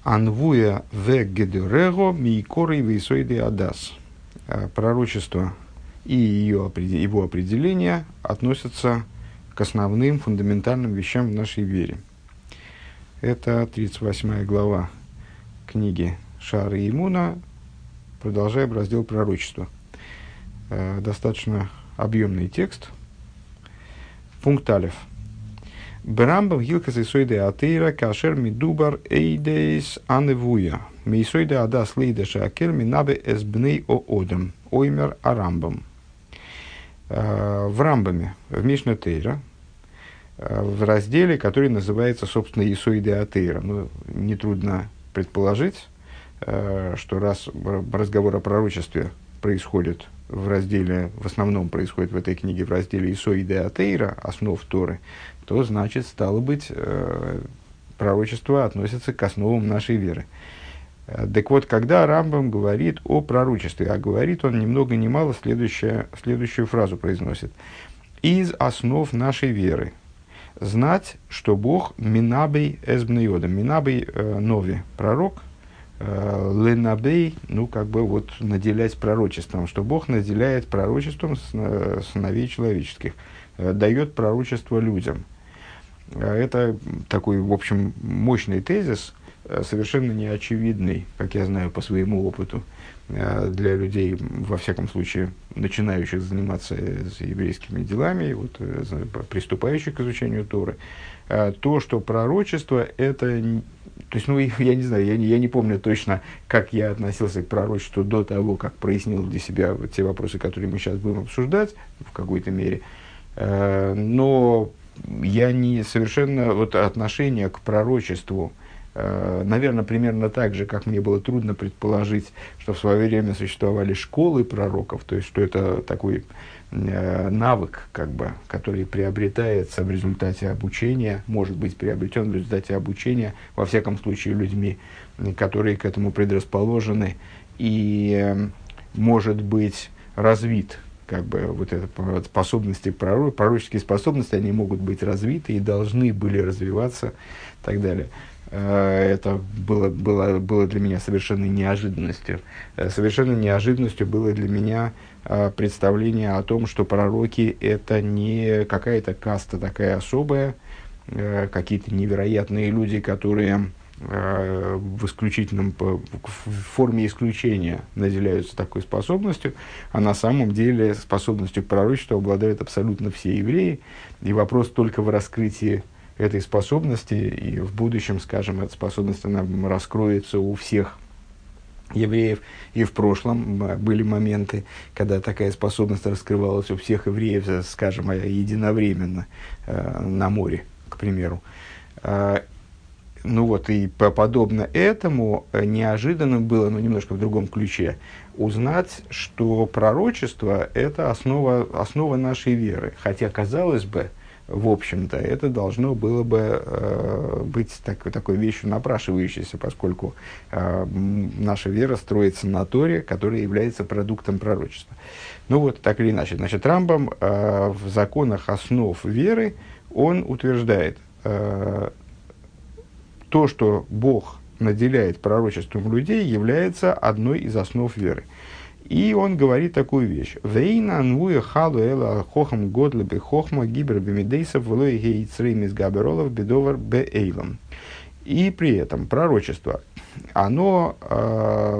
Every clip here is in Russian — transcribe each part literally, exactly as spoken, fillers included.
Анвуя в гедерего мейкоры вейсоиды адас. Пророчество и ее, его определение относятся к основным фундаментальным вещам в нашей вере. Это тридцать восьмая глава книги Шаары и Имуна. Продолжаем раздел пророчества. Достаточно объемный текст. Пункт алеф. Берамбам гилкас исойде атеира кашер мидубар эйдейс аневуя. Мисойде адас лейде шакель минабе эсбней о одам. Оймер арамбам. В Рамбаме, в Мишне Тейра, в разделе, который называется, собственно, Исойде атеира. Ну, нетрудно предположить, что раз разговор о пророчестве происходит в разделе, в основном происходит в этой книге в разделе Исойде атеира, основ Торы, то значит, стало быть, пророчество относится к основам нашей веры. Так вот, когда Рамбам говорит о пророчестве, а говорит он ни много ни мало следующую, следующую фразу произносит. «Из основ нашей веры знать, что Бог минабей эсбнеодом». Минабей э, нови, пророк, э, ленабей, ну, как бы вот наделять пророчеством, что Бог наделяет пророчеством сыновей человеческих, э, дает пророчество людям. Это такой, в общем, мощный тезис, совершенно неочевидный, как я знаю по своему опыту, для людей, во всяком случае, начинающих заниматься еврейскими делами, вот, приступающих к изучению Торы. То, что пророчество, это... То есть, ну, я не знаю, я не, я не помню точно, как я относился к пророчеству до того, как прояснил для себя вот те вопросы, которые мы сейчас будем обсуждать в какой-то мере. Но я не совершенно... Вот отношение к пророчеству, наверное, примерно так же, как мне было трудно предположить, что в свое время существовали школы пророков, то есть, что это такой э, навык, как бы, который приобретается в результате обучения, может быть приобретен в результате обучения, во всяком случае, людьми, которые к этому предрасположены, и э, может быть развит. Как бы вот это способности, пророк, пророческие способности, они могут быть развиты и должны были развиваться и так далее. Это было, было, было для меня совершенной неожиданностью. Совершенно неожиданностью было для меня представление о том, что пророки – это не какая-то каста такая особая, какие-то невероятные люди, которые в исключительном, в форме исключения наделяются такой способностью, а на самом деле способностью к пророчеству обладают абсолютно все евреи. И вопрос только в раскрытии этой способности, и в будущем, скажем, эта способность она раскроется у всех евреев. И в прошлом были моменты, когда такая способность раскрывалась у всех евреев, скажем, единовременно э, на море, к примеру. Э, ну вот, и подобно этому неожиданно было, но немножко в другом ключе, узнать, что пророчество – это основа, основа нашей веры. Хотя, казалось бы, в общем-то, это должно было бы э, быть так, такой вещью напрашивающейся, поскольку э, наша вера строится на Торе, которая является продуктом пророчества. Ну вот, так или иначе. Значит, Рамбам э, в законах основ веры, он утверждает, э, то, что Бог наделяет пророчеством людей, является одной из основ веры. И он говорит такую вещь. «Вейна анвуя халу эла хохам годле бе хохма гибер бемидейсов влой гейцрей мизгаберолов бедовар бе эйлам». И при этом пророчество, оно э,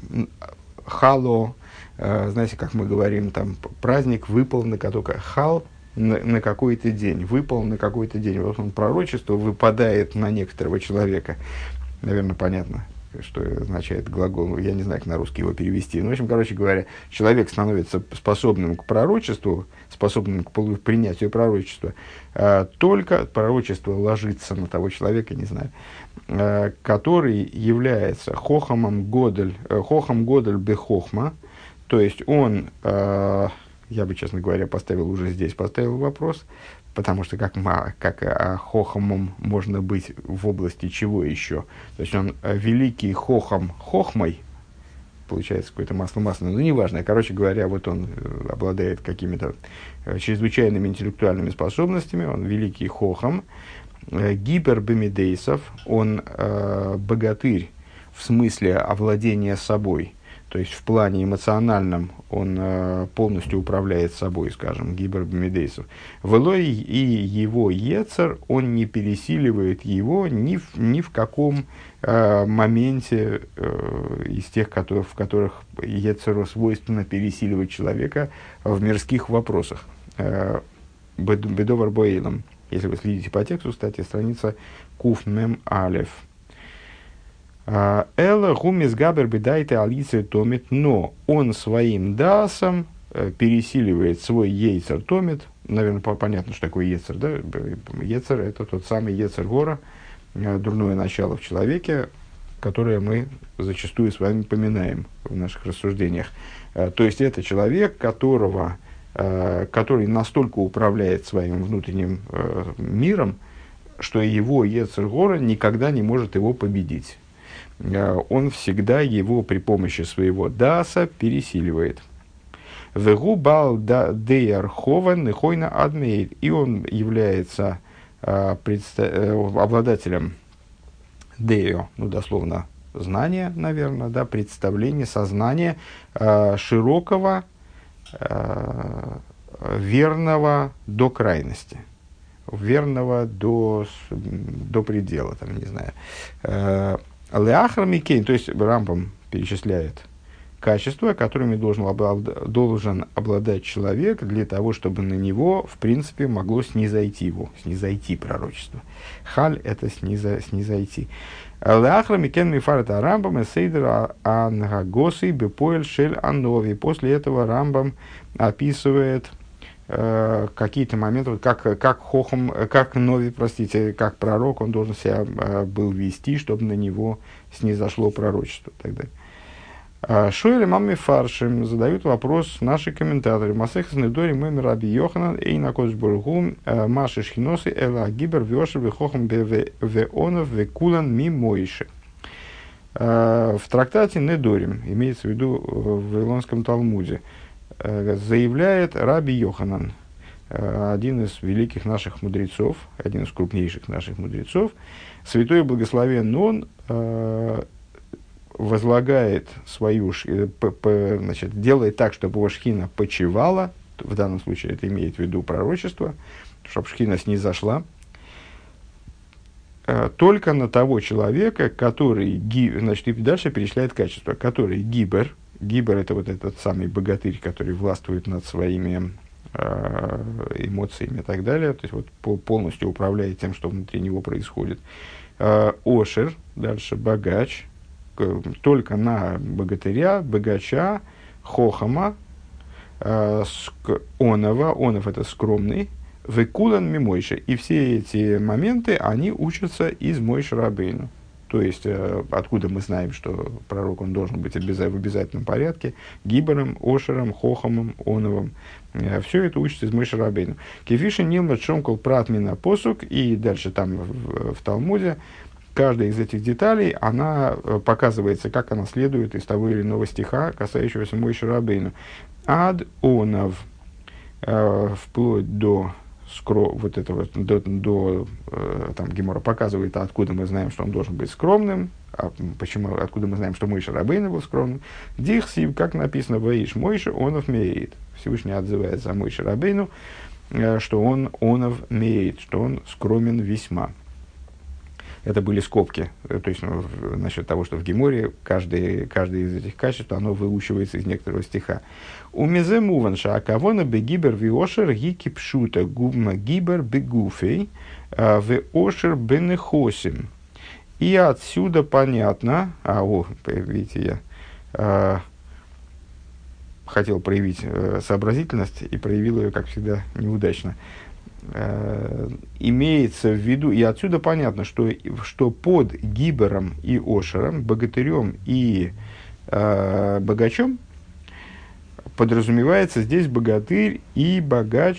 хало, э, знаете, как мы говорим, там праздник выпал на только хал на, на какой-то день, выпал на какой-то день. Вот он, пророчество выпадает на некоторого человека. Наверное, понятно, что означает глагол, я не знаю, как на русский его перевести. Ну, в общем, короче говоря, человек становится способным к пророчеству, способным к принятию пророчества, э, только пророчество ложится на того человека, не знаю, э, который является хохамом годель, э, хохам годель бе хохма, то есть он, э, я бы, честно говоря, поставил уже здесь, поставил вопрос, потому что как, как а, хохамом можно быть в области чего еще? То есть он великий хохам хохмой, получается какое-то масло масляное, ну неважно. Короче говоря, вот он обладает какими-то чрезвычайными интеллектуальными способностями, он великий хохам, э, гибер бемидейсов, он э, богатырь в смысле овладения собой, то есть в плане эмоциональном он э, полностью управляет собой, скажем, гибер бемидейсов. Велой и его ецер, он не пересиливает его ни в, ни в каком э, моменте э, из тех, которые, в которых ецеру свойственно пересиливать человека в мирских вопросах. Э, Бедовар Боэйлом. Если вы следите по тексту, кстати, страница Куф Мем Алеф. Эла гумис габер бедайте алице томит, но он своим дасом пересиливает свой ейцер томит. Наверное, понятно, что такое ейцер, да? Ейцер — это тот самый ейцер гора, дурное начало в человеке, которое мы зачастую с вами поминаем в наших рассуждениях. То есть это человек, которого который настолько управляет своим внутренним э, миром, что его ецер гора никогда не может его победить. Э, он всегда его при помощи своего даса пересиливает. Вегу бал деяр хован нехойна адмейр. И он является э, предста- э, обладателем део, ну дословно знания, наверное, да, представления, сознания э, широкого, верного до крайности, верного до, до предела, там, не знаю. Леахар Микейн, то есть Рамбам перечисляет качества, которыми должен, облад, должен обладать человек для того, чтобы на него, в принципе, могло снизойти его, снизойти пророчество. Халь — это сниза, снизойти. Леахар Микен Мифарта Рамбам и Сейдер Ангагосы Бепоэль Шель Анови. После этого Рамбам описывает э, какие-то моменты, вот как, как Хохам, как Нови, простите, как пророк, он должен себя э, был вести, чтобы на него снизошло пророчество и так далее. Шуэли мамми фаршим задают вопрос наши комментаторы. Масехас недори мэмэ раби Йоханан эй на кодж бургу маши шхиносы эла гибер вёшер вехохам веонов векулан ми мойши. В трактате Недорим, имеется в виду в Вавилонском Талмуде, заявляет раби Йоханан, один из великих наших мудрецов, один из крупнейших наших мудрецов, святой и благословен он, возлагает свою, значит, делает так, чтобы его шхина почивала, в данном случае это имеет в виду пророчество, чтобы шхина снизошла, только на того человека, который, значит, и дальше перечисляет качество, который гибер, гибер — это вот этот самый богатырь, который властвует над своими э, эмоциями и так далее, то есть вот полностью управляет тем, что внутри него происходит. Э, ошер, дальше богач, только на богатыря, богача, хохама, э, ск, онова, онов — это скромный, векулан ми Мойше. И все эти моменты, они учатся из Мойше Рабейну. То есть, э, откуда мы знаем, что пророк он должен быть обяза- в обязательном порядке, гибером, ошером, хохамом, оновым. Э, все это учится из Мойше Рабейну. Кефиши нилмат шомкол пратмина посук. И дальше там в, в Талмуде каждая из этих деталей, она показывается, как она следует из того или иного стиха, касающегося Мойше Рабейну. Ад онов, э, вплоть до скро, вот этого, до, до э, там Гемора показывает, откуда мы знаем, что он должен быть скромным, а почему, откуда мы знаем, что Мойше Рабейну был скромным. Дихсив, как написано, Ваиш Мойше онов меет. Всевышний отзывается о Мойше Рабейну, э, что он онов меет, что он скромен весьма. Это были скобки, то есть ну, насчет того, что в Геморе каждый, каждое из этих качеств, оно выучивается из некоторого стиха. У мизе муванша, а кого на бегибер виошер гики пшута губма гибер бегуфей виошер бенехосим. И отсюда понятно, а о, видите, я а, хотел проявить а, сообразительность и проявил ее, как всегда, неудачно. Имеется в виду, и отсюда понятно, что, что под гибером и ошером, богатырем и э, богачом подразумевается здесь богатырь и богач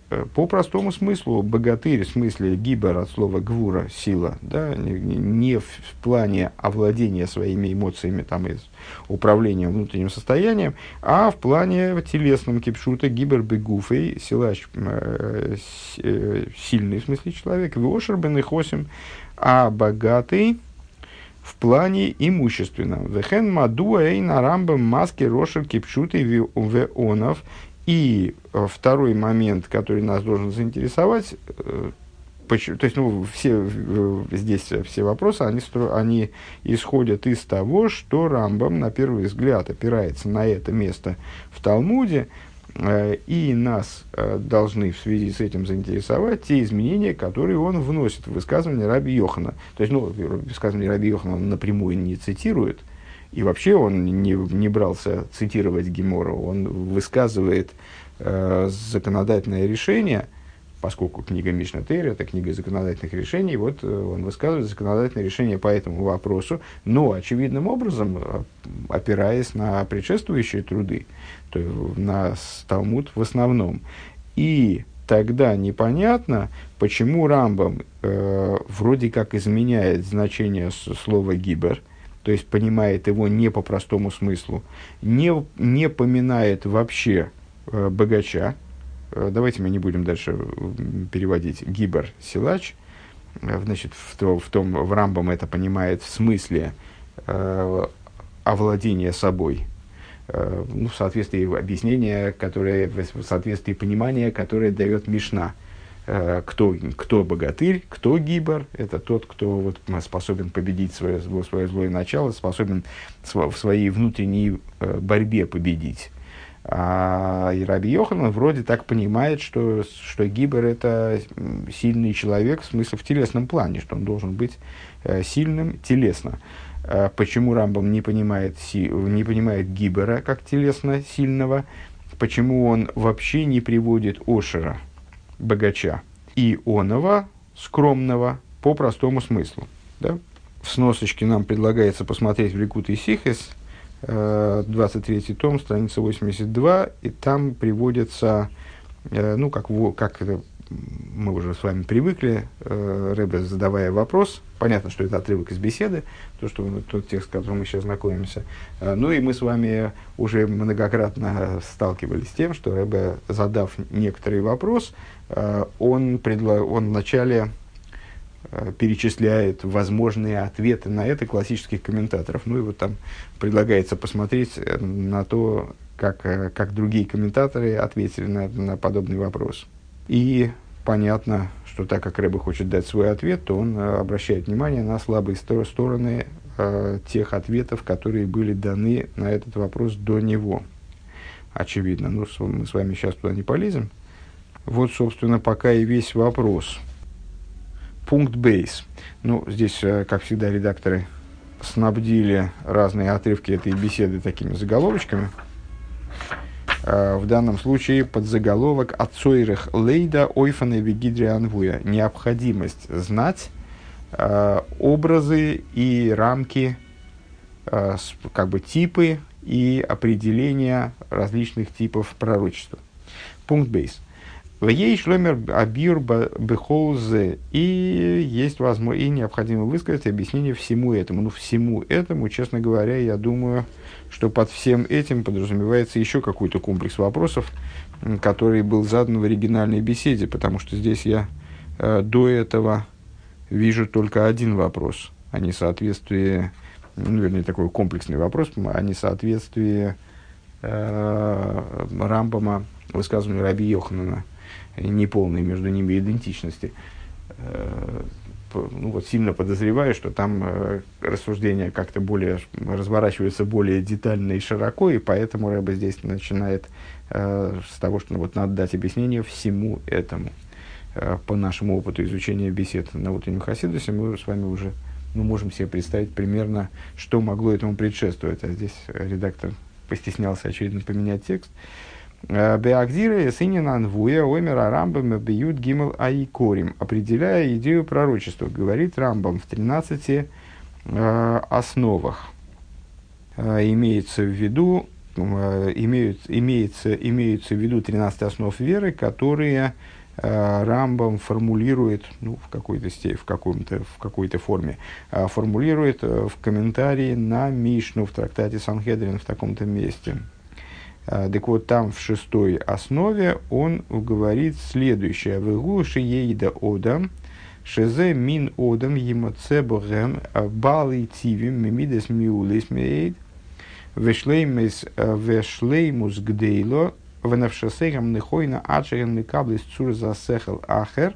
по простому смыслу, богатырь, в смысле гибер от слова гвура, сила, да, не, не в плане овладения своими эмоциями, там, и управлением внутренним состоянием, а в плане телесном кипшута гибер бегуфей, силач, э, э, сильный, в смысле человек, вошер бен и хосим, а богатый в плане имущественном. Вехен мадуа эйна рамбам маски рошер кипшуты веонов. И второй момент, который нас должен заинтересовать, почему, то есть, ну, все, здесь все вопросы, они, они исходят из того, что Рамбам, на первый взгляд, опирается на это место в Талмуде, и нас должны в связи с этим заинтересовать те изменения, которые он вносит в высказывание Раби Йохана. То есть, ну, высказывание Раби Йохана он напрямую не цитирует, и вообще он не, не брался цитировать Гемору, он высказывает э, законодательное решение, поскольку книга Мишна Тейра – это книга законодательных решений, вот э, он высказывает законодательное решение по этому вопросу, но очевидным образом, опираясь на предшествующие труды, то есть на Талмуд в основном. И тогда непонятно, почему Рамбам э, вроде как изменяет значение слова «гибер», то есть понимает его не по простому смыслу, не, не поминает вообще э, богача. Э, давайте мы не будем дальше переводить гибер силач. Э, значит, в, то, в том в Рамбам это понимает в смысле э, овладения собой, э, ну, в соответствии объяснения, которое, в соответствии понимания, которое дает Мишна. Кто, кто богатырь, кто гибер, это тот, кто вот способен победить свое, свое злое начало, способен в своей внутренней борьбе победить. А и Раби Йоханан вроде так понимает, что, что гибер – это сильный человек, в смысле в телесном плане, что он должен быть сильным телесно. Почему Рамбам не понимает, не понимает гибера как телесно сильного, почему он вообще не приводит Ошера, богача, и оного, скромного, по простому смыслу. Да? В сносочке нам предлагается посмотреть в Ликутей Сихес, двадцать третий том, страница восемьдесят два, и там приводится, ну, как, как это, мы уже с вами привыкли, Ребе, задавая вопрос, понятно, что это отрывок из беседы, то, что, тот текст, с которым мы сейчас знакомимся, ну и мы с вами уже многократно сталкивались с тем, что Ребе, задав некоторый вопрос, он, предла... он вначале перечисляет возможные ответы на это классических комментаторов. Ну и вот там предлагается посмотреть на то, как, как другие комментаторы ответили на, на подобный вопрос. И понятно, что так как Ребе хочет дать свой ответ, то он обращает внимание на слабые стороны э, тех ответов, которые были даны на этот вопрос до него. Очевидно. Ну, мы с вами сейчас туда не полезем. Вот, собственно, пока и весь вопрос. Пункт бейс. Ну, здесь, как всегда, редакторы снабдили разные отрывки этой беседы такими заголовочками. В данном случае подзаголовок «Ацойрых лейда ойфаны вегидри анвуя». Необходимость знать э, образы и рамки, э, как бы типы и определения различных типов пророчества. Пункт бейс. В ей шломер абир бехолзе, и есть возможно, и необходимо высказать объяснение всему этому. Ну, всему этому, честно говоря, я думаю, что под всем этим подразумевается еще какой-то комплекс вопросов, который был задан в оригинальной беседе, потому что здесь я э, до этого вижу только один вопрос, о несоответствии, ну, вернее, такой комплексный вопрос, о несоответствии э, Рамбама высказыванию Раби Йоханана, неполной между ними идентичности. Ну, вот сильно подозреваю, что там э, рассуждения как-то более разворачиваются более детально и широко, и поэтому Ребе здесь начинает э, с того, что ну, вот, надо дать объяснение всему этому. Э, по нашему опыту изучения бесед на утреннем Хасидусе мы с вами уже ну, можем себе представить примерно, что могло этому предшествовать. А здесь редактор постеснялся, очевидно, поменять текст. Беагдира сынин анвуя оймера Рамбам бьют гимл айкорим, определяя идею пророчества, говорит Рамбам в тринадцати э, основах. Э, имеется в виду, э, имеют, имеется, имеются в виду тринадцать основ веры, которые Рамбам формулирует, ну, в какой-то степени, в, каком-то, в какой-то форме, формулирует в комментарии на Мишну в трактате Санхедрин в таком-то месте. Так вот, там в шестой основе он говорит следующее. «Вегу шиейда одам, шезе мин одам емоце богем, бали тивим, мемидес миулис меид, вешлеймус гдейло, венавшасегам нехойна ачерем микаблис цур засехал ахер».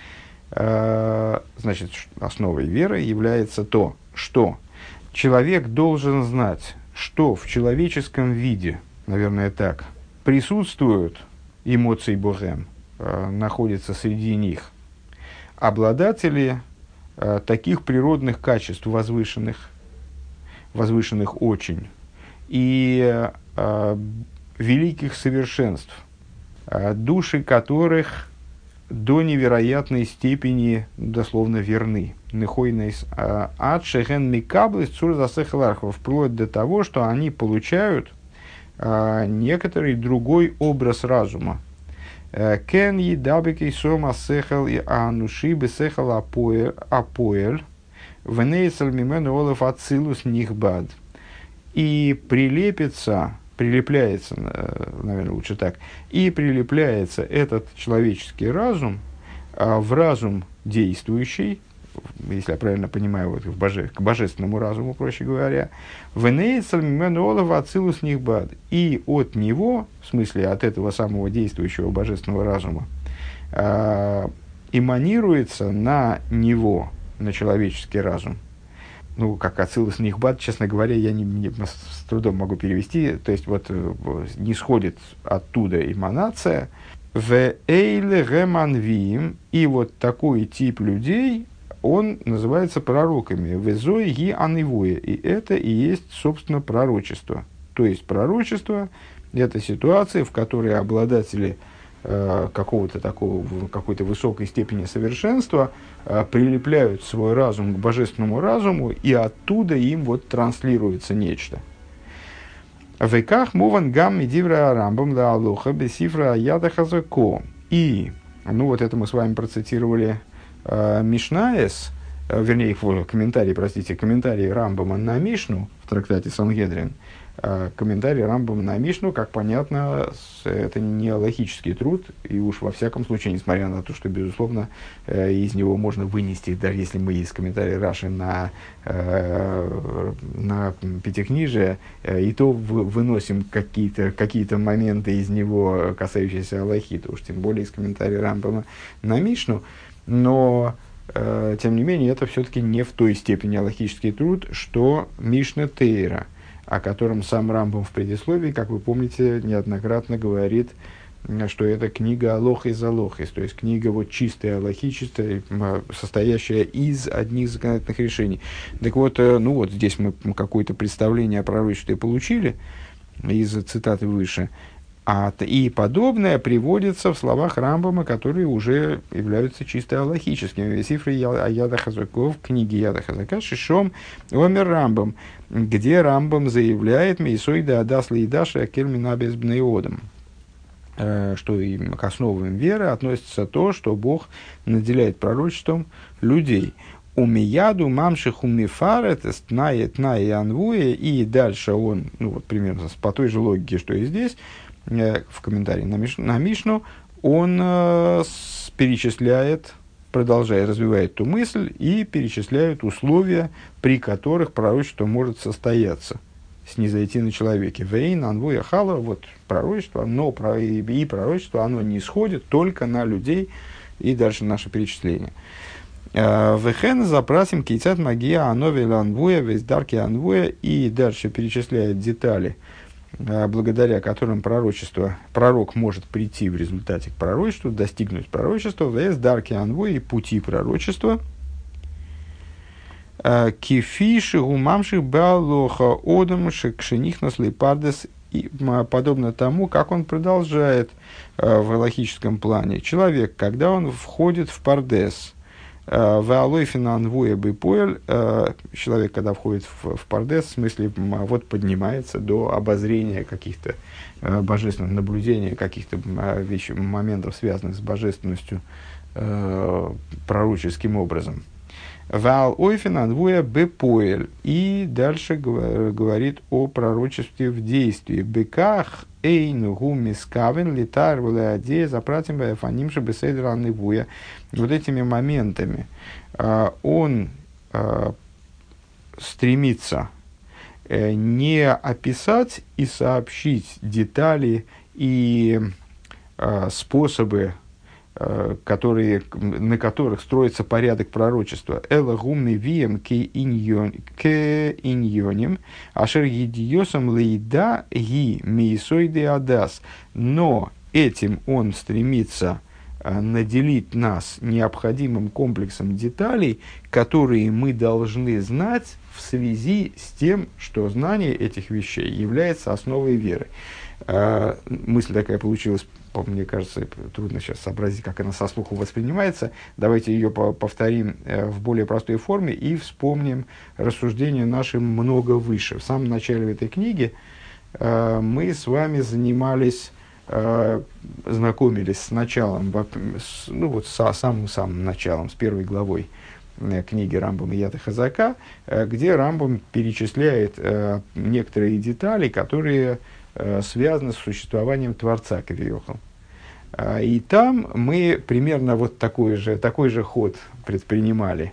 Значит, основой веры является то, что человек должен знать, что в человеческом виде, наверное, так, присутствуют эмоции Богем, э, находятся среди них обладатели э, таких природных качеств возвышенных, возвышенных очень, и э, великих совершенств, э, души которых до невероятной степени дословно верны. Нехойнейс ад шехен микаблис цур засехал архов, вплоть до того, что они получают некоторый другой образ разума. Кен едабекей сома сехал и ануши бесехал апоэль венейсал мимену олев ацилус нихбад. И прилепится, прилепляется, наверное, лучше так, и прилепляется этот человеческий разум в разум действующий, если я правильно понимаю, вот, в боже, к божественному разуму, проще говоря, и от него, в смысле от этого самого действующего божественного разума, э, эманируется на него, на человеческий разум. Ну, как ацилус нихбад, честно говоря, я не, не, с трудом могу перевести, то есть вот не сходит оттуда эманация, в эйле геманвиим, и вот такой тип людей, он называется пророками. Везой ги анивуя. И это и есть, собственно, пророчество. То есть, пророчество – это ситуация, в которой обладатели э, какого-то такого, какой-то высокой степени совершенства э, прилепляют свой разум к божественному разуму, и оттуда им вот транслируется нечто. Веках муван гам медивра рамбам да алоха бесифра яда хазако. И, ну вот это мы с вами процитировали Мишнаэс, вернее, комментарий, простите, комментарий Рамбама на Мишну в трактате Сангедрин, комментарий Рамбама на Мишну, как понятно, это не логический труд, и уж во всяком случае, несмотря на то, что, безусловно, из него можно вынести, даже если мы из комментария Раши на, на Пятикнижие, и то выносим какие-то, какие-то моменты из него, касающиеся Аллахи, то уж тем более из комментария Рамбама на Мишну. Но, э, тем не менее, это все-таки не в той степени алахический труд, что Мишна Тейра, о котором сам Рамбам в предисловии, как вы помните, неоднократно говорит, что это книга Алохис Алохис, то есть книга вот чистая алахическая, состоящая из одних законодательных решений. Так вот, э, ну вот здесь мы какое-то представление о пророчестве получили из цитаты выше. А, и подобное приводится в словах Рамбама, которые уже являются чисто алахическими. Сифры Яда Хазаков, книги Яда Хазака, Шишом, Омер Рамбам, где Рамбам заявляет «Мейсойда адас лейдаша кельмина без бнеодам», что и к основам веры относится то, что Бог наделяет пророчеством людей. Умияду мамших умифарет тнае тнае анвуе, и дальше он, ну вот примерно по той же логике, что и здесь, в комментарии на, Миш, на Мишну, он э, с, перечисляет, продолжая, развивает ту мысль и перечисляет условия, при которых пророчество может состояться, снизойти на человеке. Вейн, анвуя, хала, вот пророчество, но про, и, и пророчество, оно не исходит только на людей, и дальше наше перечисление. Вехен запросим кейцат магия анове анвуя, весь дарки анвуя, и дальше перечисляет детали, благодаря которым пророчество, пророк может прийти в результате к пророчеству, достигнуть пророчества, вес дарки анвой и пути пророчества. Кефиши умамших балоха одам шекшених наслепардес, и подобно тому, как он продолжает в галахическом плане. Человек, когда он входит в пардес, Ваалойфина анвуя бипоэль, человек, когда входит в, в пардес, в смысле, вот поднимается до обозрения каких-то божественных наблюдений, каких-то вещей, моментов, связанных с божественностью, пророческим образом. Ваал ойфен анвуя бепоэль. И дальше говорит о пророчестве в действии. Беках эйну гумискавен литар валеадея запратим баефанимши беседер анвуя. Вот этими моментами он стремится не описать и сообщить детали и способы, которые, на которых строится порядок пророчества. Эла гумный вием ке иньоним, ашер едиосам лейда ги миисойды адас. Но этим он стремится наделить нас необходимым комплексом деталей, которые мы должны знать в связи с тем, что знание этих вещей является основой веры. Мысль такая получилась, мне кажется, трудно сейчас сообразить, как она со слуху воспринимается. Давайте ее повторим в более простой форме и вспомним рассуждения наши много выше. В самом начале этой книги мы с вами занимались, знакомились с началом, ну вот с самым-самым началом, с первой главой книги Рамбама Яд Хазака, где Рамбам перечисляет некоторые детали, которые связаны с существованием Творца Кавиохал. И там мы примерно вот такой же, такой же ход предпринимали.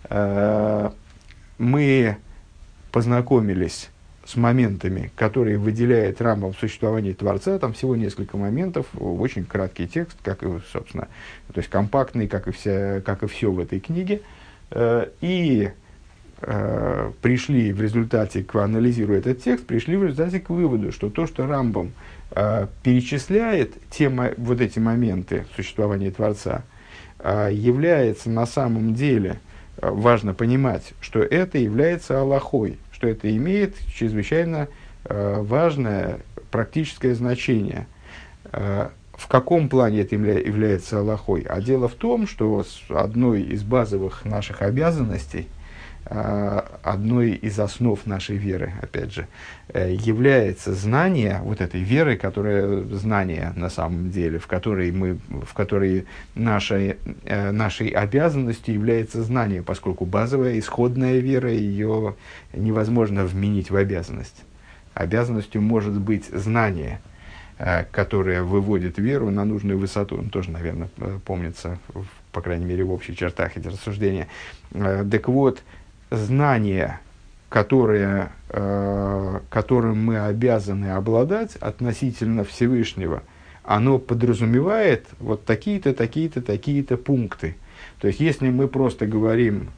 Мы познакомились с моментами, которые выделяет Рамбам в существовании Творца. Там всего несколько моментов, очень краткий текст, как и, собственно, то есть компактный, как и, вся, как и все в этой книге. И э, пришли в результате, анализируя этот текст, пришли в результате к выводу, что то, что Рамбам э, перечисляет те, вот эти моменты существования Творца, э, является на самом деле, э, важно понимать, что это является алахой, что это имеет чрезвычайно э, важное практическое значение. Э, В каком плане это является алахой? А дело в том, что одной из базовых наших обязанностей, одной из основ нашей веры, опять же, является знание вот этой веры, которая знание на самом деле, в которой, мы, в которой нашей, нашей обязанностью является знание, поскольку базовая исходная вера, ее невозможно вменить в обязанность. Обязанностью может быть знание, которая выводит веру на нужную высоту. Он тоже, наверное, помнится, по крайней мере, в общих чертах эти рассуждения. Так вот, знание, которое, которым мы обязаны обладать относительно Всевышнего, оно подразумевает вот такие-то, такие-то, такие-то пункты. То есть, если мы просто говорим,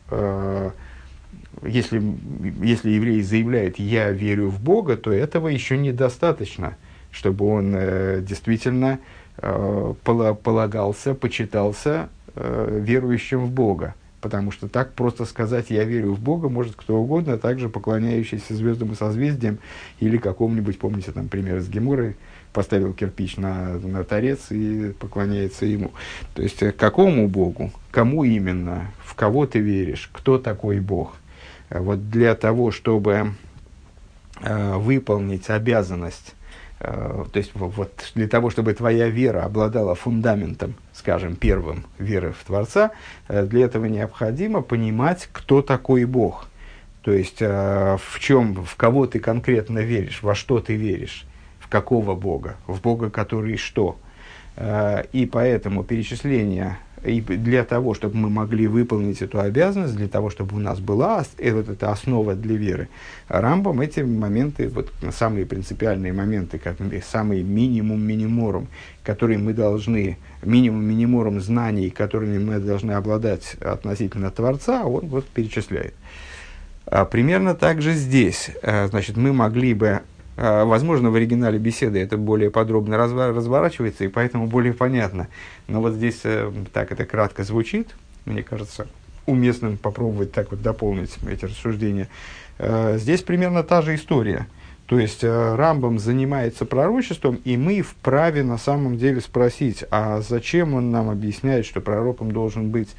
если, если еврей заявляет «я верю в Бога», то этого еще недостаточно, чтобы он э, действительно э, полагался, почитался э, верующим в Бога. Потому что так просто сказать «я верю в Бога» может кто угодно, также поклоняющийся звездам и созвездиям, или какому-нибудь, помните, там пример с Геморой, поставил кирпич на, на торец и поклоняется ему. То есть, к какому Богу, кому именно, в кого ты веришь, кто такой Бог. Вот для того, чтобы э, выполнить обязанность, то есть, вот, для того, чтобы твоя вера обладала фундаментом, скажем, первым веры в Творца, для этого необходимо понимать, кто такой Бог. То есть, в чем, в кого ты конкретно веришь, во что ты веришь, в какого Бога, в Бога, который что. И поэтому перечисление, и для того, чтобы мы могли выполнить эту обязанность, для того, чтобы у нас была э, вот эта основа для веры, Рамбам эти моменты, вот самые принципиальные моменты, как самый минимум миниморум, которые мы должны, минимум миниморум знаний, которыми мы должны обладать относительно Творца, он вот перечисляет. А примерно так же здесь. Значит, мы могли бы, возможно, в оригинале беседы это более подробно разворачивается, и поэтому более понятно. Но вот здесь так это кратко звучит. Мне кажется, уместным попробовать так вот дополнить эти рассуждения. Здесь примерно та же история. То есть, Рамбам занимается пророчеством, и мы вправе на самом деле спросить, а зачем он нам объясняет, что пророком должен быть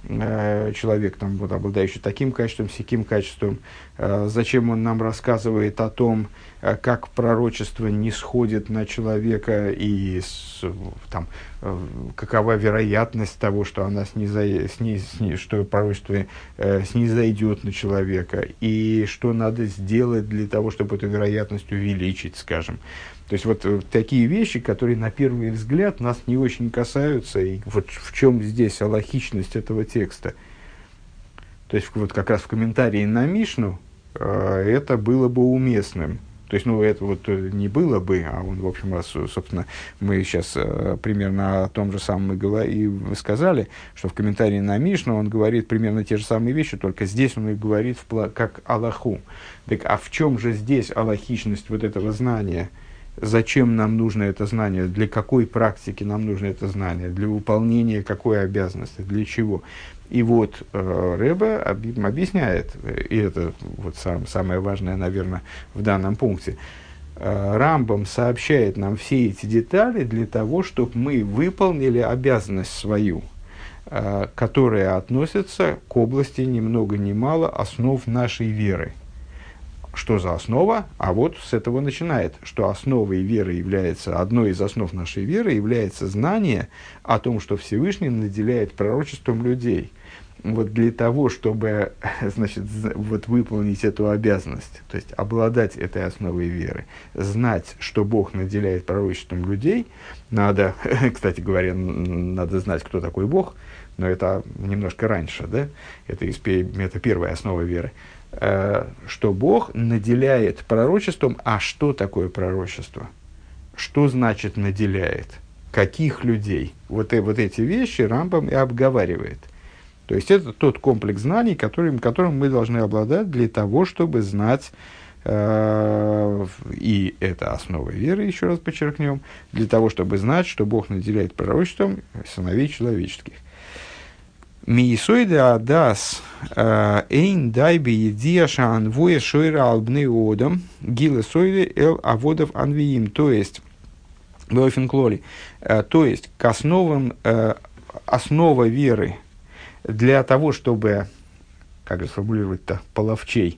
э, человек, там, вот, обладающий таким качеством, сяким качеством, э, зачем он нам рассказывает о том, э, как пророчество не сходит на человека и с, там, э, какова вероятность того, что она сниза, сниз, сниз, что пророчество э, снизойдет на человека, и что надо сделать для того, чтобы эту вероятность увеличить, скажем. То есть вот такие вещи, которые на первый взгляд нас не очень касаются, и вот в чем здесь алахичность этого текста. То есть вот как раз в комментарии на Мишну э, это было бы уместным. То есть, ну, это вот не было бы, а он, в общем, раз, собственно, мы сейчас э, примерно о том же самом и, говор- и сказали, что в комментарии на Мишну он говорит примерно те же самые вещи, только здесь он их говорит в пла- как алаху. Так а в чем же здесь алахичность вот этого знания? Зачем нам нужно это знание, для какой практики нам нужно это знание, для выполнения какой обязанности, для чего. И вот э, Ребе оби- объясняет, и это вот сам, самое важное, наверное, в данном пункте, э, Рамбам сообщает нам все эти детали для того, чтобы мы выполнили обязанность свою, э, которая относится к области ни много ни мало основ нашей веры. Что за основа? А вот с этого начинает, что основой веры является, одной из основ нашей веры является знание о том, что Всевышний наделяет пророчеством людей. Вот для того, чтобы, значит, вот выполнить эту обязанность, то есть обладать этой основой веры, знать, что Бог наделяет пророчеством людей, надо, кстати говоря, надо знать, кто такой Бог, но это немножко раньше, да? Это, из, это первая основа веры. Что Бог наделяет пророчеством. А что такое пророчество? Что значит наделяет? Каких людей? Вот, и, вот эти вещи Рамбам и обговаривает. То есть это тот комплекс знаний, которым, которым мы должны обладать для того, чтобы знать, э, и это основа веры, еще раз подчеркнем, для того, чтобы знать, что Бог наделяет пророчеством сыновей человеческих. Миисойде адас эйн дайби едиаша анвуя шойра албны одам гилы сойде эл аводов анвиим. То есть, клоли, то есть, к основам, основа веры для того, чтобы, как же сформулировать-то, половчей,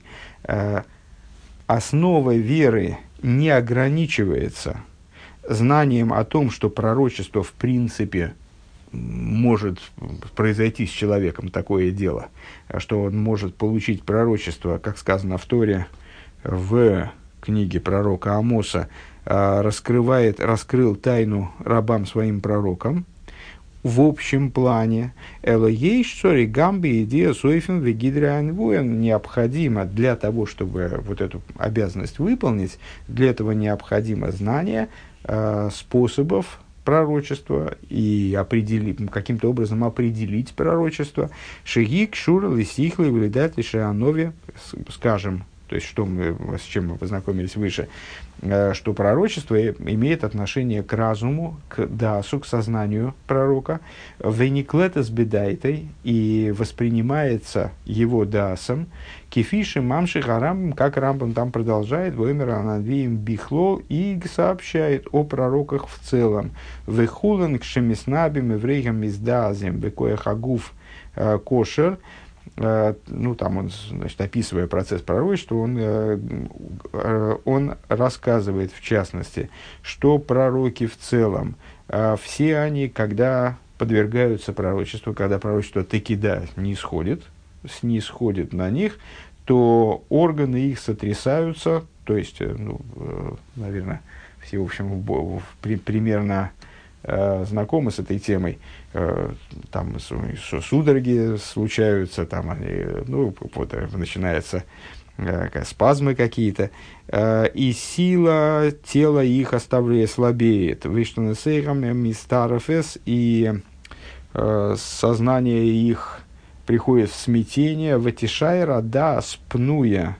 основа веры не ограничивается знанием о том, что пророчество в принципе может произойти с человеком такое дело, что он может получить пророчество, как сказано в Торе, в книге пророка Амоса, раскрывает, раскрыл тайну рабам своим пророкам в общем плане. Необходимо для того, чтобы вот эту обязанность выполнить, для этого необходимо знание э, способов пророчества и определить, каким-то образом определить пророчество. Шигик, шура, лисихлы, вылидат, лишеанове, скажем, то есть, что мы, с чем мы познакомились выше, что пророчество имеет отношение к разуму, к дасу, к сознанию пророка, вениклетес бедайтой, и воспринимается его дасом, кефиши мамши харамбам, как Рамбам там продолжает, воймер анадвием бихлол, и сообщает о пророках в целом. Вехулен к шемиснабим еврейгам издазим, бекоя хагуф кошер. Ну, там он, значит, описывая процесс пророчества, он, он рассказывает, в частности, что пророки в целом, все они, когда подвергаются пророчеству, когда пророчество таки да не сходит, снисходит на них, то органы их сотрясаются, то есть, ну, наверное, все, в общем, при, примерно э, знакомы с этой темой. Э, там судороги случаются, там они, ну, вот, начинаются э, спазмы какие-то, э, и сила тела их оставляет, слабеет. Вышло сейгами мистарафес, и э, сознание их приходит в смятение, ватишайра да спнуя,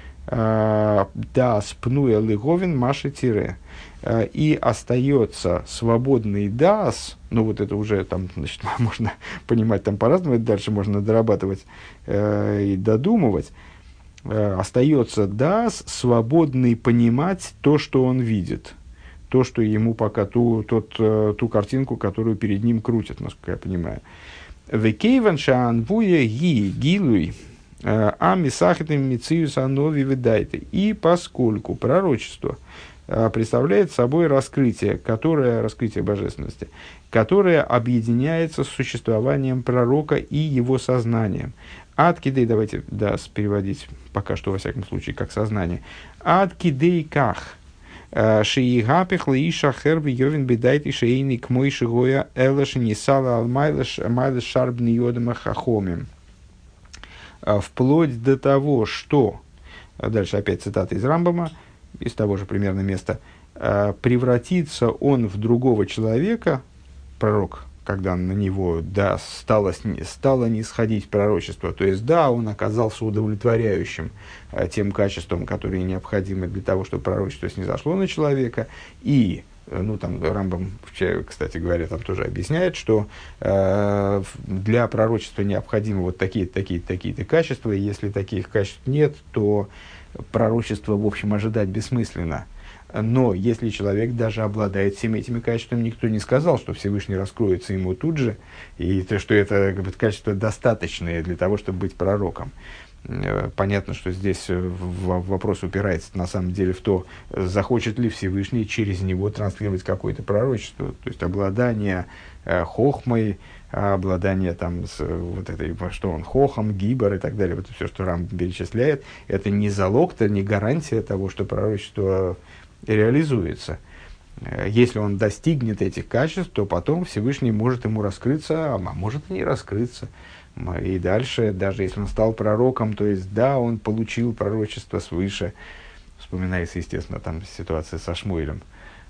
да спнуя лыговин маши тире, и остается свободный дас, ну вот это уже там, значит, можно понимать там по-разному, это дальше можно дорабатывать э, и додумывать, э, остается дас, свободный понимать то, что он видит, то, что ему пока, ту, тот, ту картинку, которую перед ним крутят, насколько я понимаю. Векейван шаанвуя ги гилуй а мисахетым мициюс анови видайте. И поскольку пророчество представляет собой раскрытие, которое, раскрытие божественности, которое объединяется с существованием пророка и его сознанием. Аткидей, давайте да, переводить пока что, во всяком случае, как сознание. Аткидей ках. Шиигапих лииша херби йовин бедайти шейни к мой шигоя элэш нисала алмайлэш майлэш шарбни йодама хахомим. Вплоть до того, что, дальше опять цитата из Рамбама, из того же примерно места, превратится он в другого человека, пророк, когда на него да, стало, стало нисходить пророчество. То есть, да, он оказался удовлетворяющим а, тем качеством, которые необходимы для того, чтобы пророчество снизошло на человека. И, ну, там, Рамбам, кстати говоря, там тоже объясняет, что э, для пророчества необходимы вот такие-то, такие-то, такие-то качества, и если таких качеств нет, то пророчество, в общем, ожидать бессмысленно. Но если человек даже обладает всеми этими качествами, никто не сказал, что Всевышний раскроется ему тут же, и то, что это как бы, качество достаточное для того, чтобы быть пророком. Понятно, что здесь вопрос упирается на самом деле в то, захочет ли Всевышний через него транслировать какое-то пророчество. То есть обладание хохмой, обладание там, с, вот этой, что он хохом, гибор и так далее, вот все, что Рамбам перечисляет, это не залог-то, не гарантия того, что пророчество реализуется. Если он достигнет этих качеств, то потом Всевышний может ему раскрыться, а может и не раскрыться. И дальше, даже если он стал пророком, то есть, да, он получил пророчество свыше. Вспоминается, естественно, там ситуация со Шмуэлем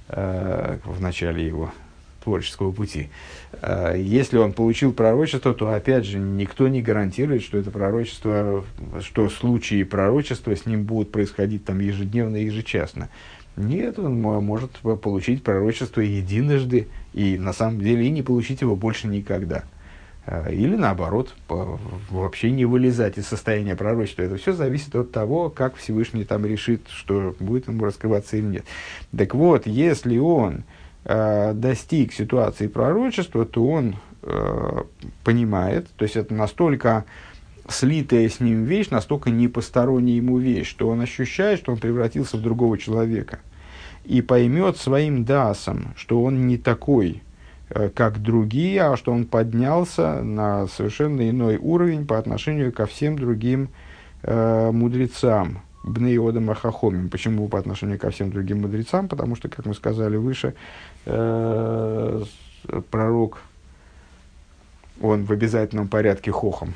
э, в начале его творческого пути. Э, если он получил пророчество, то, опять же, никто не гарантирует, что это пророчество, что случаи пророчества с ним будут происходить там ежедневно и ежечасно. Нет, он может получить пророчество единожды и на самом деле и не получить его больше никогда. Или наоборот, вообще не вылезать из состояния пророчества. Это все зависит от того, как Всевышний там решит, что будет ему раскрываться или нет. Так вот, если он э, достиг ситуации пророчества, то он э, понимает, то есть это настолько слитая с ним вещь, настолько непосторонняя ему вещь, что он ощущает, что он превратился в другого человека. И поймет своим дасом, что он не такой, как другие, а что он поднялся на совершенно иной уровень по отношению ко всем другим э, мудрецам. Бней Одам Ахахомим. Почему по отношению ко всем другим мудрецам? Потому что, как мы сказали выше, э, пророк, он в обязательном порядке хохом.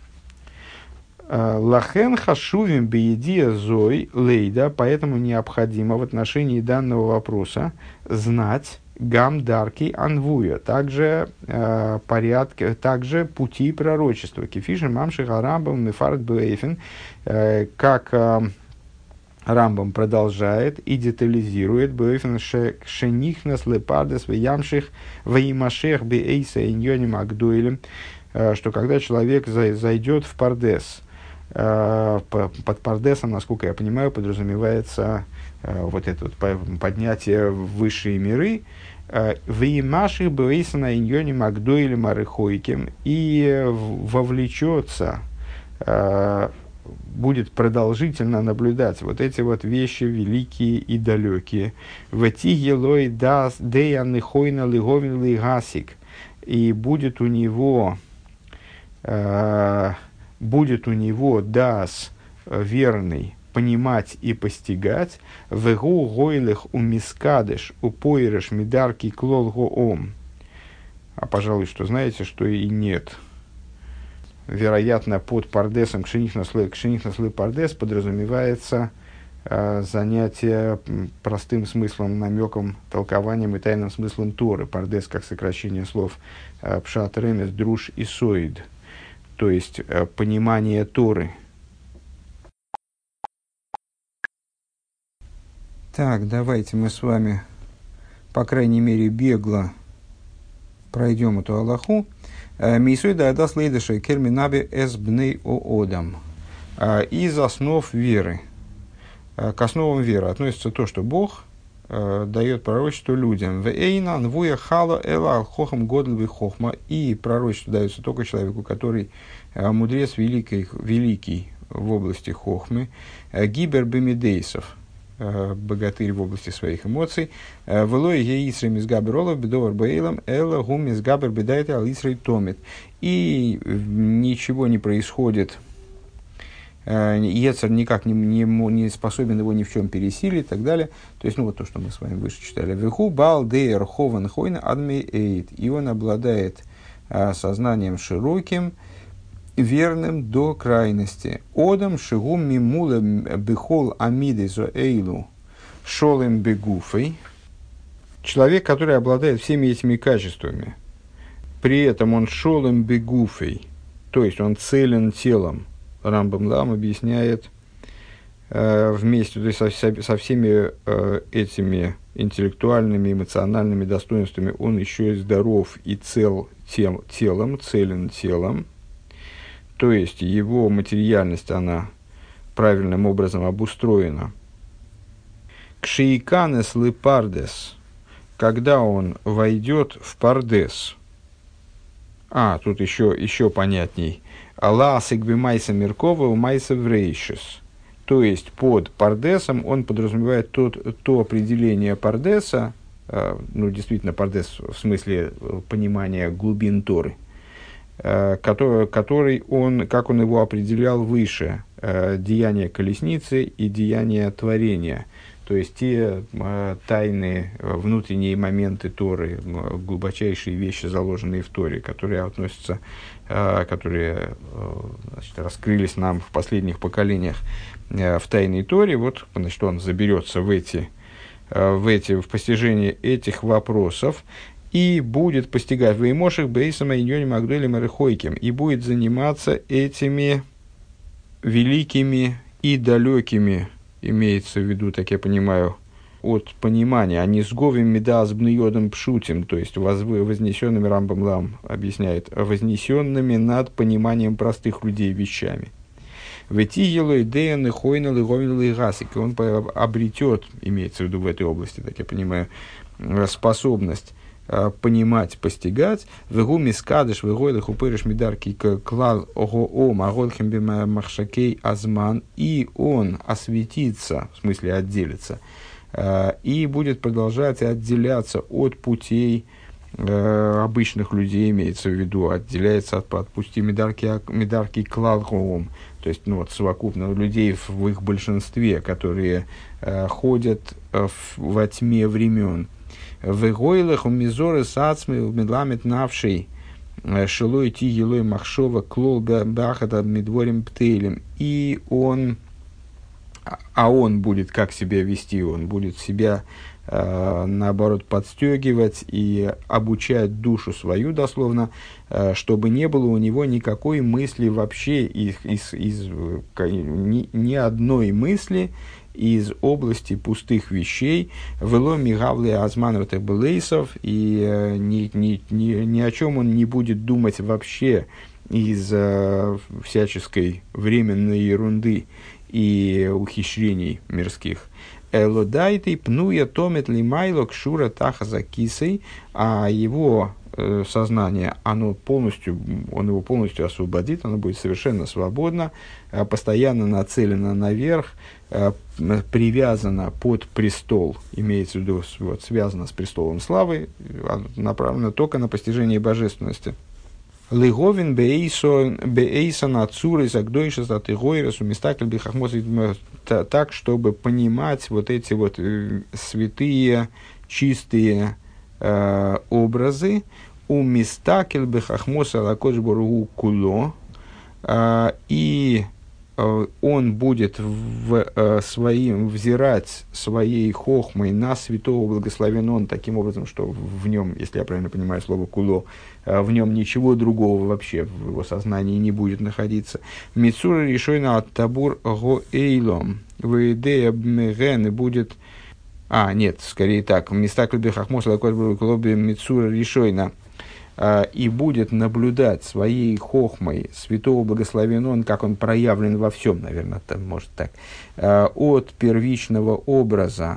Лахен хашувим биедия зой лейда, поэтому необходимо в отношении данного вопроса знать гамдарки анвуя, также э, порядки, также пути пророчества. Кефишин мамши Рамбам мифард бейфен, э, как э, Рамбам продолжает и детализирует бейфен шенихнас лепардес веямших веимашех бейса иньоним агдуэлем, что когда человек зайдет в пардес, э, под пардесом, насколько я понимаю, подразумевается вот это вот поднятие в высшие миры, «Веймаших бейсана иньони магдоили марыхойким» и вовлечется, будет продолжительно наблюдать вот эти вот вещи великие и далекие. «Ватиги лой дас деяны хойна лиговин лигасик», и будет у него, будет у него дас верный, понимать и постигать, вегу гойлых умискадыш упоирыш мидарки клол гоом. А пожалуй, что знаете, что и нет. Вероятно, под пардесом кшенихнаслы пардес подразумевается э, занятие простым смыслом, намеком, толкованием и тайным смыслом Торы. Пардес как сокращение слов э, пшат, ремес, друш и соид. То есть э, понимание Торы. Так, давайте мы с вами, по крайней мере, бегло пройдем эту алаху. Мейсуида адас лейдыша керминаби эс бней оодам. Из основ веры. К основам веры относится то, что Бог э, дает пророчество людям. «Вэйна нвуя хало эла алхохам годлвы хохма». И пророчество дается только человеку, который э, мудрец великий, великий в области хохмы, э, гибер бемидейсов, э, богатырь в области своих эмоций. «Вэлой еисрей мизгабер олов бедовар бэйлам эла гум мизгабер бедайте алисрей томит». И ничего не происходит, Ецер никак не, не, не способен его ни в чем пересилить и так далее. То есть, ну вот то, что мы с вами выше читали. «Веху бал дейр хован хойна адми эйд». И он обладает а, сознанием широким, верным до крайности. «Одам шигум мимулем бихол амиды зо эйлу шолем бегуфой». Человек, который обладает всеми этими качествами, при этом он шолем бегуфой, то есть он целен телом. Рамбам Лам объясняет э, вместе, то есть со, со всеми э, этими интеллектуальными, эмоциональными достоинствами он еще и здоров и цел тел, телом, целен телом. То есть его материальность, она правильным образом обустроена. Кшииканес ли пардес, когда он войдет в пардес. А, тут еще, еще понятней. Алла сигби майса Меркова у майса врейшис. То есть под пардесом он подразумевает тот, то определение пардеса, э, ну действительно пардес в смысле понимания глубин Торы, э, который, который он, как он его определял выше, э, деяние колесницы и деяние творения. То есть те э, тайные внутренние моменты Торы, глубочайшие вещи, заложенные в Торе, которые относятся, э, которые э, значит, раскрылись нам в последних поколениях э, в тайной Торе, вот, значит, он заберется в эти, э, в эти, в постижение этих вопросов и будет постигать веймоших бейсом айньоним агдолем эрехойким, и будет заниматься этими великими и далекими, имеется в виду, так я понимаю, от понимания, а не с говим медас бнуйодом пшутим, то есть воз, вознесенными, Рамбам Лам объясняет, вознесенными над пониманием простых людей вещами. Ветигелой деяны хойналы говиналы гасик, он обретет, имеется в виду в этой области, так я понимаю, способность понимать, постигать, вегу мискадыш, вегойлых упырыш мидарки клал ого-ом, агольхем бема махшакей азман, и он осветится, в смысле отделится, и будет продолжать отделяться от путей обычных людей, имеется в виду, отделяется от, от пути мидарки, мидарки клал ого-ом, то есть ну, вот, совокупно людей в, в их большинстве, которые ходят в, во тьме времен. В гойлах у мизоры сацмы в медламет навшей шилой ти елой махшова клол бахата медворим птейлем. И он, а он будет как себя вести, он будет себя э, наоборот подстегивать и обучать душу свою дословно, э, чтобы не было у него никакой мысли вообще, из, из, из, ни, ни одной мысли из области пустых вещей, вело мигавли азман белейсов, и э, ни, ни, ни, ни о чем он не будет думать вообще из э, всяческой временной ерунды и ухищрений мирских. Элодайты пнуя томет лимайло кшура тахаза кисой, а его э, сознание, оно полностью, он его полностью освободит, оно будет совершенно свободно, э, постоянно нацелено наверх, э, привязано под престол, имеется в виду, вот, связано с престолом славы, направлено только на постижение божественности. Лиговин бейсон отцуры загдойша затыгойрас умистакль бихахмос, так, чтобы понимать вот эти вот святые, чистые э, образы у мистакль бихахмос алакодж боругу куло, э, и э, он будет в, э, своим, взирать своей хохмой на святого благословен он таким образом, что в нем, если я правильно понимаю слово куло, в нем ничего другого вообще в его сознании не будет находиться. Мицура решойна от табур го эйлом. В идее меген будет... А, нет, скорее так. Мистакль бехахмос лакот клоби мицура решойна. И будет наблюдать своей хохмой святого благословен он, как он проявлен во всем, наверное, там, может так, от первичного образа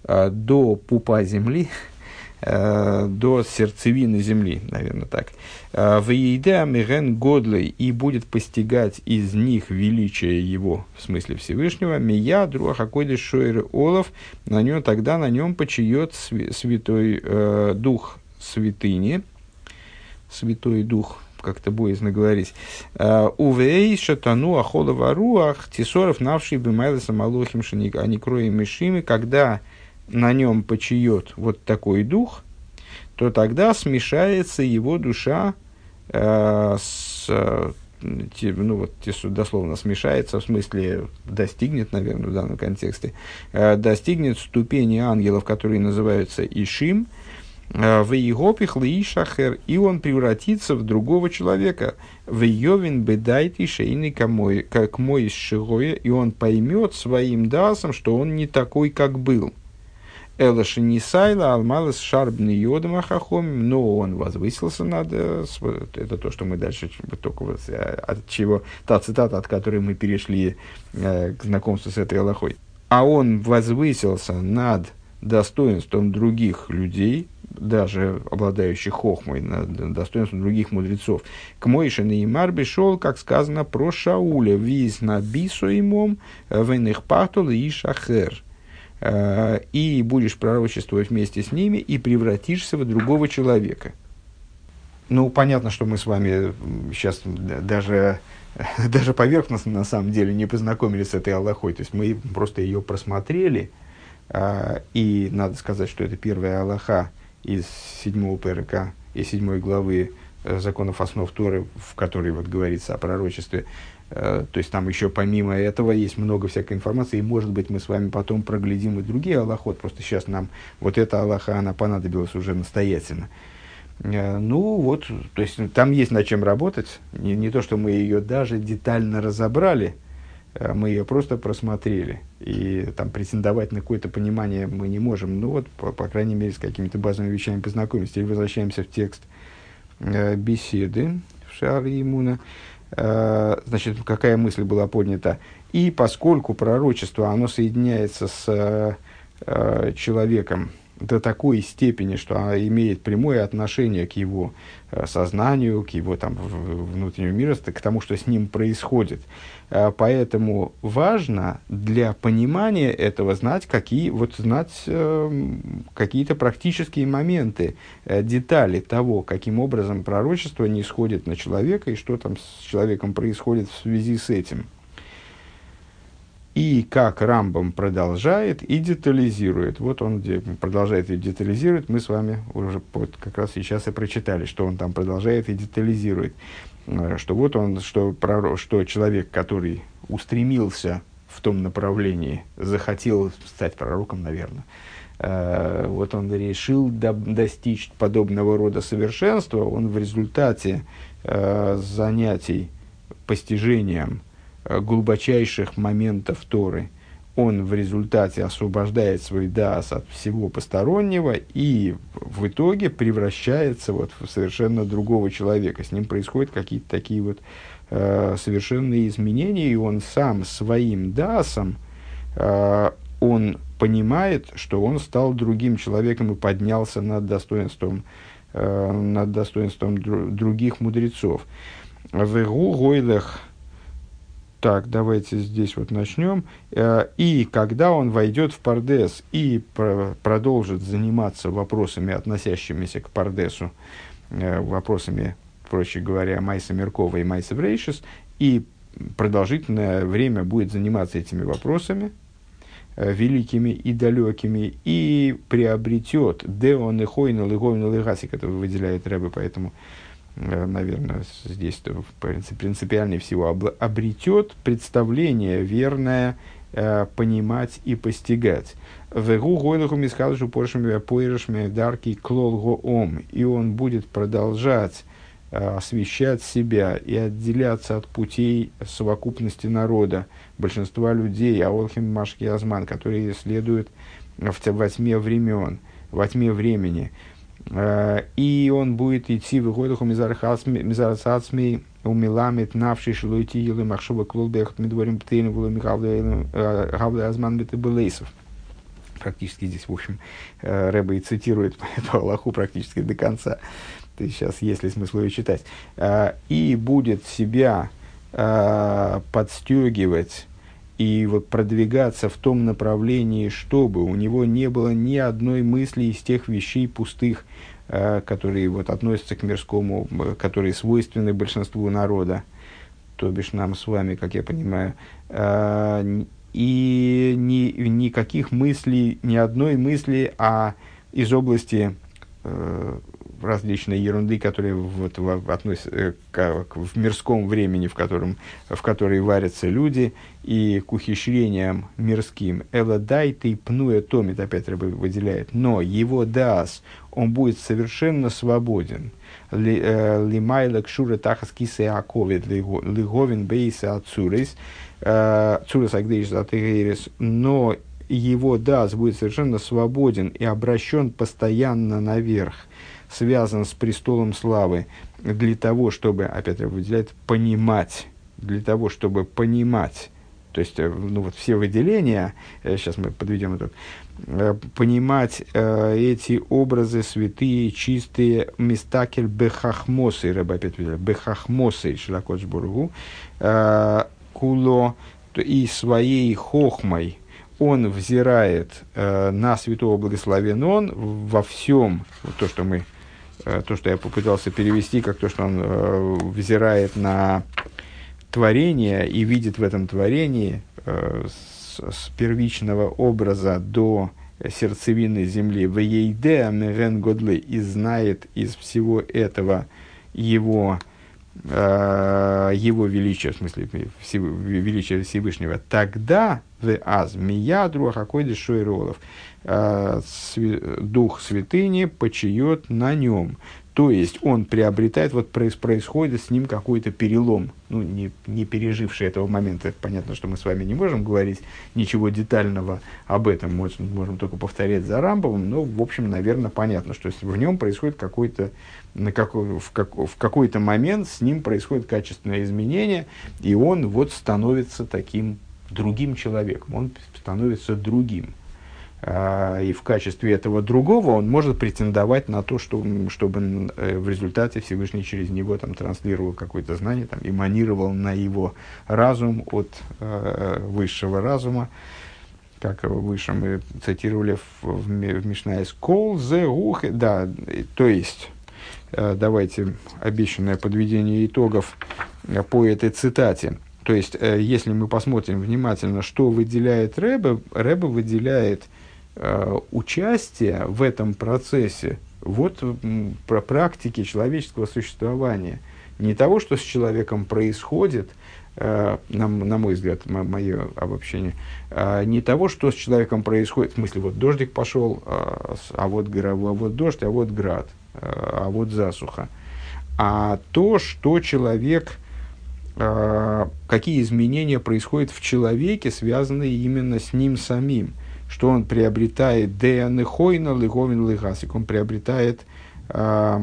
э, до пупа земли, э, до сердцевины земли, наверное, так. «Веиде амиген годлей» и будет постигать из них величие его, в смысле Всевышнего, «мия друах акойдеш шойры олов», на нем, тогда на нем почиет святой э, дух святыни, святой дух, как-то боязно говорить. «Увей шатану ахолова руах тисоров навший бимайлеса малохим шаник аникрои мишими», когда на нем почиет вот такой дух, то тогда смешается его душа э, с, э, те, ну вот, те, дословно смешается, в смысле достигнет, наверное, в данном контексте, э, достигнет ступени ангелов, которые называются Ишим, э, в Иегопих Лаишахер, и он превратится в другого человека, в Йовин Бедайти Шейный как мой Шигоя, и он поймет своим дасом, что он не такой, как был. Элаши Нисайла, Алмалас Шарбный Йодом Ахахомим, но он возвысился над... Это то, что мы дальше только вот, от чего... Та цитата, от которой мы перешли э, к знакомству с этой Алахой. А он возвысился над достоинством других людей, даже обладающих хохмой, над достоинством других мудрецов. К Мойше Неймар бешел, как сказано про Шауля, виз на бисоимом, венех пахтул и шахер. И будешь пророчествовать вместе с ними, и превратишься в другого человека. Ну, понятно, что мы с вами сейчас даже, даже поверхностно, на самом деле, не познакомились с этой Аллахой. То есть, мы просто ее просмотрели, и надо сказать, что это первая Аллаха из седьмого ПРК и седьмой главы законов основ Торы, в которой вот говорится о пророчестве. То есть там еще помимо этого есть много всякой информации, и может быть мы с вами потом проглядим и другие аллахот, просто сейчас нам вот эта аллаха, она понадобилась уже настоятельно. Ну вот, то есть там есть над чем работать, не, не то, что мы ее даже детально разобрали, мы ее просто просмотрели, и там претендовать на какое-то понимание мы не можем, ну вот, по, по крайней мере, с какими-то базовыми вещами познакомились. Теперь возвращаемся в текст э, беседы в Шааре Имуна. Значит, какая мысль была поднята? И поскольку пророчество, оно соединяется с э, человеком до такой степени, что оно имеет прямое отношение к его э, сознанию, к его там, внутреннему миру, к тому, что с ним происходит. Э, поэтому важно для понимания этого знать, какие, вот, знать э, какие-то практические моменты, э, детали того, каким образом пророчество нисходит на человека и что там с человеком происходит в связи с этим. И как Рамбам продолжает и детализирует. Вот он продолжает и детализирует. Мы с вами уже вот как раз сейчас и прочитали, что он там продолжает и детализирует. Что вот он, что, что человек, который устремился в том направлении, захотел стать пророком, наверное, вот он решил до, достичь подобного рода совершенства, он в результате занятий постижением глубочайших моментов Торы, он в результате освобождает свой даас от всего постороннего и в итоге превращается вот в совершенно другого человека. С ним происходят какие-то такие вот э, совершенные изменения, и он сам своим даасом, э, он понимает, что он стал другим человеком и поднялся над достоинством, э, над достоинством дру- других мудрецов. «Вегу гойлех». Так, давайте здесь вот начнем. И когда он войдет в Пардес и про- продолжит заниматься вопросами, относящимися к Пардесу, вопросами, проще говоря, Майса Меркова и Майса Брейшис, и продолжительное время будет заниматься этими вопросами, великими и далекими, и приобретет «деон и хойнел и гойнел и гасик», это выделяет Ребе, поэтому, наверное, здесь принципиальнее всего обретет представление верное, э, понимать и постигать. «Вегу гойлаху мисхалышу поршами поирашми дарки клол гоом», и он будет продолжать э, освещать себя и отделяться от путей совокупности народа, большинства людей, аолхим машки азман, которые следуют в, во тьме времен, во тьме времени. И он будет идти в гойлаху мизарцацми умиламит навший шилуйти елы махшува клолбехт медворим птейну гулу михавле азман бетебелейсов. Практически здесь, в общем, э, Рэбе и цитирует эту алаху практически до конца. То есть сейчас есть ли смысл ее читать. Э, и будет себя э, подстегивать и вот продвигаться в том направлении, чтобы у него не было ни одной мысли из тех вещей пустых, э, которые вот относятся к мирскому, э, которые свойственны большинству народа, то бишь нам с вами, как я понимаю, э, и ни, никаких мыслей, ни одной мысли а из области э, различной ерунды, которые вот, в, относятся к, к, в мирском времени, в котором в которой варятся люди, и к ухищрениям мирским. Эладай ты пнуя томит, опять рыба выделяет, но его даас, он будет совершенно свободен. Лимайла кшура тахас кисе аковид лиговин бейса ацурис цурис агдейш затыгейрис, но его даас будет совершенно свободен и обращен постоянно наверх, связан с престолом славы, для того, чтобы, опять выделяет, понимать, для того, чтобы понимать, то есть, ну вот все выделения, сейчас мы подведем итог, понимать э, эти образы святые, чистые, мистакель бехахмосы, рыба опять выделяет, бехахмосы, широкоджбургу, э, куло, и своей хохмой он взирает э, на святого благословен он во всем, вот то, что мы, э, то, что я попытался перевести, как то, что он э, взирает на творение и видит в этом творении э, с, с первичного образа до сердцевины земли, вейде мирен годлы, и знает из всего этого его его величие, в смысле величие Всевышнего, тогда в аз мия друга койды шойролов, дух святыни почиет на нем. То есть он приобретает, вот происходит с ним какой-то перелом, ну, не, не переживший этого момента. Понятно, что мы с вами не можем говорить ничего детального об этом, можем, можем только повторять за Рамбовым, но, в общем, наверное, понятно, что если в нем происходит какой-то, на какой, в, как, в какой-то момент с ним происходит качественное изменение, и он вот становится таким другим человеком, он становится другим. И в качестве этого другого он может претендовать на то, что, чтобы в результате Всевышний через него там, транслировал какое-то знание, там, эманировал на его разум от э, высшего разума, как его выше мы цитировали в, в, в Мишнае «Кол зе ух», да, то есть, э, давайте обещанное подведение итогов э, по этой цитате. То есть, э, если мы посмотрим внимательно, что выделяет Ребе, Ребе выделяет участие в этом процессе, вот про практики человеческого существования, не того, что с человеком происходит, на, на мой взгляд, мое обобщение, не того, что с человеком происходит, в смысле, вот дождик пошел, а вот, а вот дождь, а вот град, а вот засуха, а то, что человек, какие изменения происходят в человеке, связанные именно с ним самим, что он приобретает деянехойна лиговин лигасик, он приобретает э,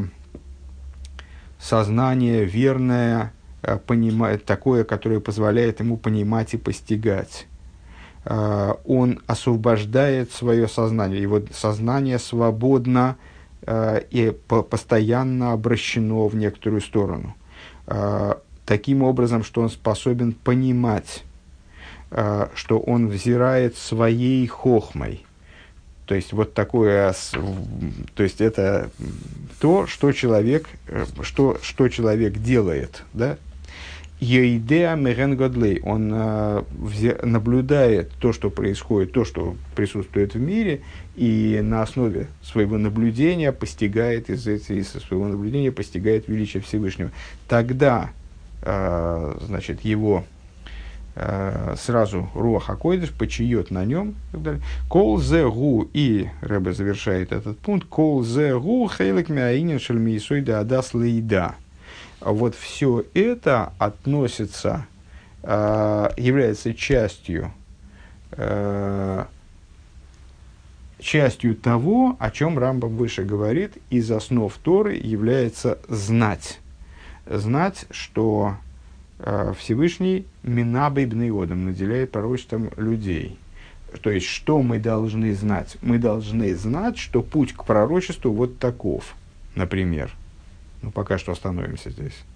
сознание верное, э, понимает, такое, которое позволяет ему понимать и постигать. Э, он освобождает свое сознание, его сознание свободно э, и по- постоянно обращено в некоторую сторону. Э, таким образом, что он способен понимать, что он взирает своей хохмой. То есть, вот такое, то есть, это то, что человек, что, что человек делает, да? Йеидеа мирен годлей, он наблюдает то, что происходит, то, что присутствует в мире, и на основе своего наблюдения постигает, из, из своего наблюдения постигает величие Всевышнего. Тогда, значит, его сразу руах акойдыш почиет на нем. Кол зе гу, и Ребе завершает этот пункт, кол зе гу хейлек мяинин шельмиисой да адас лейда. Вот все это относится, является частью, частью того, о чем Рамбам выше говорит, из основ Торы является знать. Знать, что Всевышний Минабей Бнеодом наделяет пророчеством людей. То есть, что мы должны знать? Мы должны знать, что путь к пророчеству вот таков, например. Ну, пока что остановимся здесь.